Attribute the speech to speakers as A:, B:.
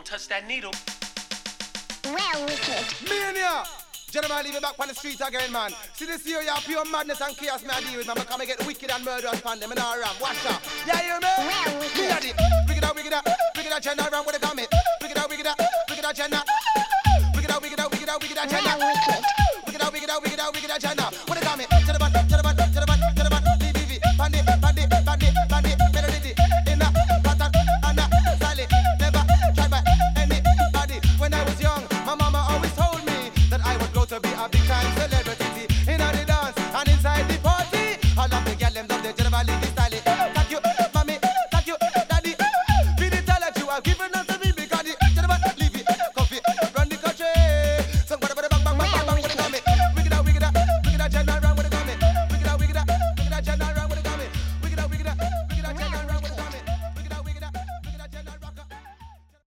A: touch that needle.
B: Well, wicked.
C: Mania! Gentlemen, leave it back on the street again, man. See this here, you have pure madness and chaos, man, I deal with, man. I come and get wicked and murderous on them, and I ram. Watch out. Yeah, you hear me?
B: Well, wicked.
C: Me at it. Wicked out, wicked out. Wicked out, Jenna, around with the comment. Wicked out, wicked out. Wicked out, Jenna. Wicked out, wicked out, wicked out, Jenna.